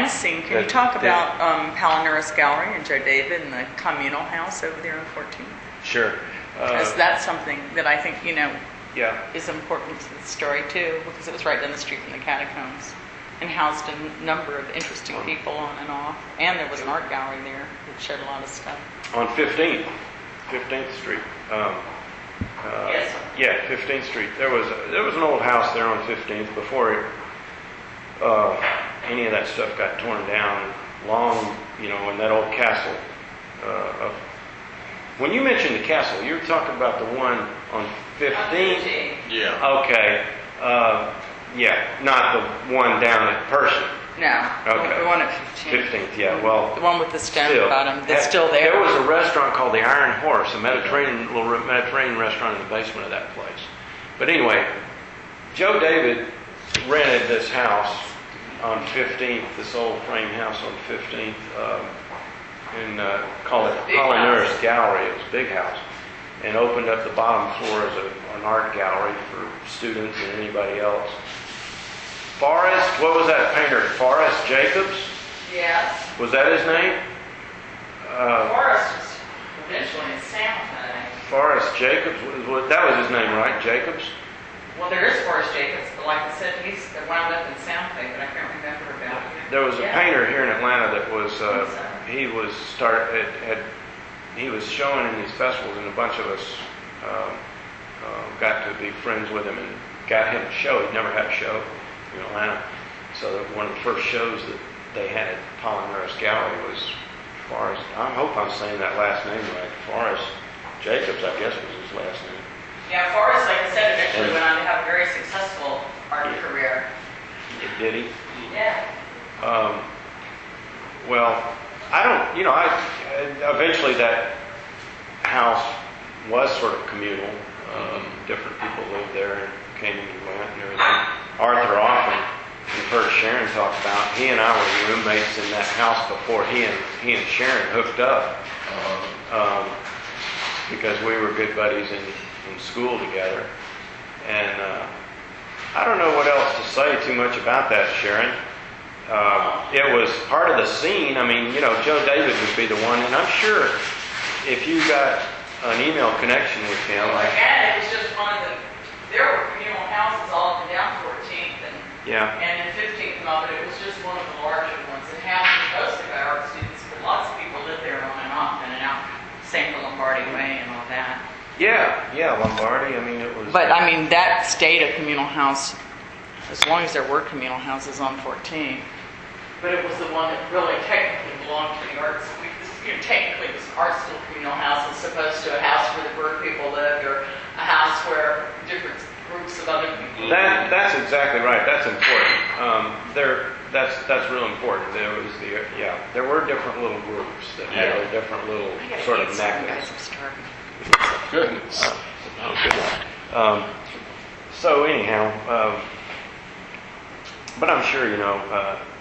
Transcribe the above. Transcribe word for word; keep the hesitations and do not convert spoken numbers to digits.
house scene, can you That- talk that- about um, Palinurus Gallery and Joe David and the communal house over there on fourteenth? Sure. Because Uh, that's something that I think, you know, yeah. is important to the story too, because it was right down the street from the catacombs and housed a n- number of interesting people on and off. And there was an art gallery there that showed a lot of stuff. On fifteenth, fifteenth Street. Um, uh, Yes. Yeah, fifteenth Street. There was there was an old house there on fifteenth before it, uh, any of that stuff got torn down. Long, you know, in that old castle. Uh, of, when you mentioned the castle, you were talking about the one on fifteenth. Yeah. Okay. Uh, yeah, not the one down at Pershing. No, Okay. the one at fifteen. fifteenth, yeah. Well, The one with the stone still, bottom that's had- still there. There was a restaurant called the Iron Horse, a Mediterranean little re- Mediterranean restaurant in the basement of that place. But anyway, Joe David rented this house on fifteenth, this old frame house on fifteenth, um, and uh, called it Big Palinurus house. Gallery. It was a big house, and opened up the bottom floor as a, an art gallery for students and anybody else. Forrest, what was that painter? Forrest Jacobs? Yes. Was that his name? Uh, Forrest was eventually in Santa Fe. Forrest Jacobs, was, was, that was his name, right? Jacobs? Well, there is Forrest Jacobs, but like I said, he's wound up in Santa Fe, but I can't remember about him. There was a Yeah. painter here in Atlanta that was, uh, I'm sorry. he was start, had, had, he was showing in these festivals, and a bunch of us um, uh, got to be friends with him and got him a show. He'd never had a show in Atlanta. So that one of the first shows that they had at Palinurus Gallery was Forrest, I hope I'm saying that last name right, Forrest Jacobs, I guess was his last name. Yeah, Forrest, like I said, eventually And- went on to have a very successful art Yeah. career. Did he? Yeah. Um, well, I don't, you know, I eventually that house was sort of communal. Um, different people lived there and came and went and everything. Arthur often, you've heard Sharon talk about, he and I were roommates in that house before he and he and Sharon hooked up, um, because we were good buddies in, in school together. And uh, I don't know what else to say too much about that, Sharon. Uh, it was part of the scene. I mean, you know, Joe David would be the one, and I'm sure if you got an email connection with him, like, Again, it was just one of the, there were communal houses all up and down fourteenth and, yeah, and in fifteenth and all, but it was just one of the larger ones. It happened most of our art students, but lots of people lived there on and off, in and out, Saint Lombardi Way and all that. yeah, yeah, Lombardi. I mean, it was. But I mean, that stayed a communal house as long as there were communal houses on fourteen. But it was the one that really technically belonged to the arts. You know, technically, this art school communal house is supposed to a house where the bird people lived, or a house where different groups of other people. That that's exactly right. That's important. Um, there, that's that's real important. There was the yeah. There were different little groups that had Yeah. their different little I gotta sort eat of something, mechanisms. guys, I'm starving. Goodness. Oh, good one. Um, so anyhow, um, but I'm sure you know uh,